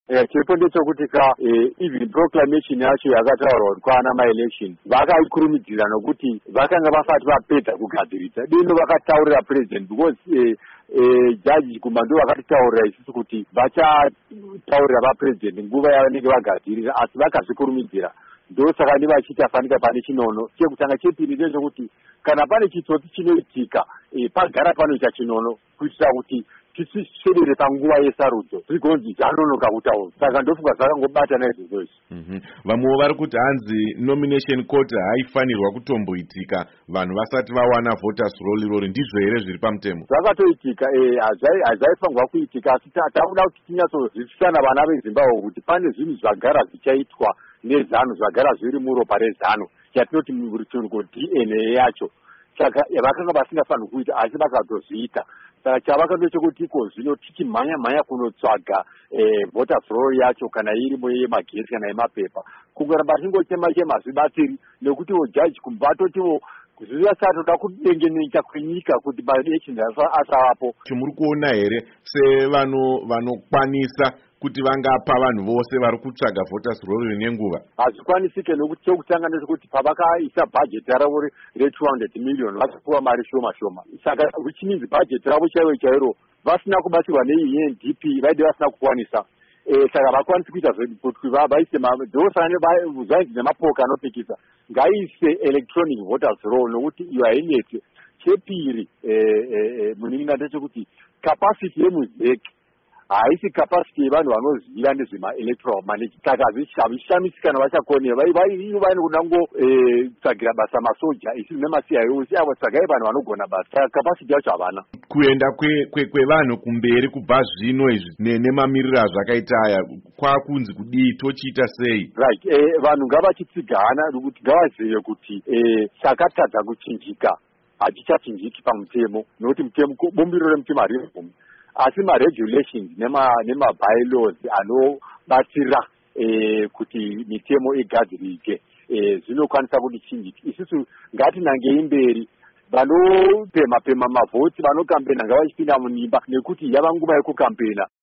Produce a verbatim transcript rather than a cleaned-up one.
chiripo ndechekuti ka even proclamation yacho yakataurwa kuti kwaana maelection vakaikurumidzira nokuti vakanga vasati vapedza kugadziridza dino vakataurira president because jaji Guma ndo vakatitaurira isusu kuti vachataurira vapresident nguva yavanenge vagadzirira asi vakazvikurumidzira ndosaka ndivachichafanika pane chinono. Chekutanga chepiri ndechekuti kana pane chitsotsi chinoitika pagara panoita chinono kuitira kuti tisiswedere panguva yesarudzo zvigonzi zvanonoka kutaura. Saka ndofunga zvakangobatana izvozvo izvi. Vamwewo vari kuti hanzi nomination court haifanirwa kutomboitika vanhu vasati vawana voters roll irori. Ndizvo here zviri pamutemo? Zvakatoitika, hazvaifanirwa kuitika asi takuda kuti tinyatsozivisa vana veZimbabwe kuti pane zvinhu zvagara zvichaitwa nezano zvagara zviri muropa rezano chatinoti murutungo D N A yacho. Saka vakanga vasingafanirwi kuita asi vakatozviita. Saka chavakando chekuti iko zvino tichimhanya mhanya kunotsvaga voters roll yacho kana irimo yemagetsi kana yemapepa kungoramba tingochema chema zvibatsiri nekuti jaji Guma atotiwo kuziva satoda kudengeneka kwenyika kuti maelection asavapo. Chimuri kuona here sevano vanokwanisa kuti vangapa vanhu vose vari kutsvaga voters roll nenguva? Hazvikwanisike nokuti chokutanga ndechekuti pavakaisa bhajeti ravo re two hundred million vakapuwa mari shoma shoma. Saka which means bhajeti ravo chaivo chairo vasina kubatsirwa ne N D P vaide vasina kukwanisa. Saka vakwanisi kuita kuti vaise ndosaka zvainzi nemapoka anopikisa ngaise electronic voters roll nokuti iyo haineti. Chepiri muningira ndechekuti capacity yemuzeki haisi capacity yevanhu vanoziva nezvema-electoral management. Saka hazvishamisi kana vachakone ivo vaine kuda ngotsagira basa masoja isiri nema-C I O avo tsagai vanhu vanogona basa. Saka capacity yacho havana. Kuenda kwevanhu kumberi kubva zvino izvi nemamiriro azvakaita aya kwakunzi kudii tochiita sei? Right, vanhu ngavachitsigana nokuti ngavazive kuti chakatadza kuchinjika hachichatsinjiki pamutemo nokuti mutemo bumbiro remutemo hariri gumi asi ma-regulations nema-bylaws anobatsira kuti mitemo igadzirike zvinokwanisa kuti chinjike. Isusu ngatinangei mberi vanopema pema mavhoti vanokambena ngavachipinda munimba nekuti yava nguva yekukampena